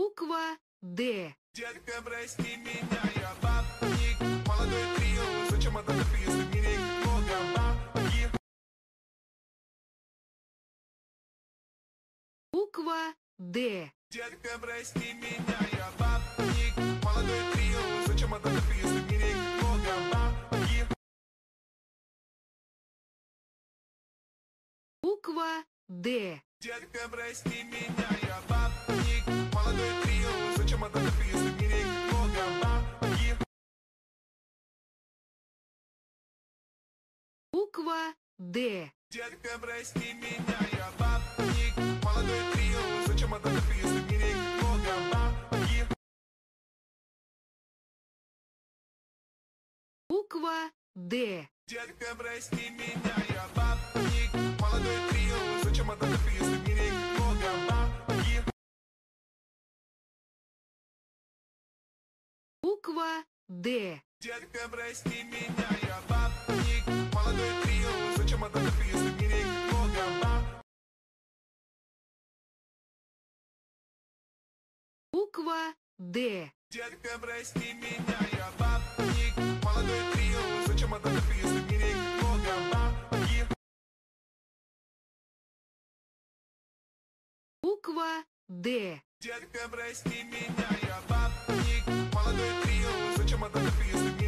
Буква Д. Детка, прости меня, я бабник. Молодой трио, зачем это записывать? Мне много бабки. Буква Д. Детка, прости меня, я бабник. Молодой трио, зачем это записывать? Мне много бабки. Буква Д. Детка, прости меня, я бабник. Молодой трио, зачем это записывать? Мне много бабки. Буква Д. Детка, прости меня, я бабник. Молодой трио, зачем это записывать? Мне много бабки. Буква Д. Детка, прости меня, я бабник. Молодой трио, зачем это записывать? Мне много бабки. Буква Д. Детка, прости меня, я бабник. Молодой трио, зачем это записывать? Мне много бабки. Буква Д. Детка, прости меня, я бабник. Молодой трио, зачем это записывать? Мне много бабки. Буква Д. Детка, прости меня, я бабник. Молодой трио, зачем это записывать?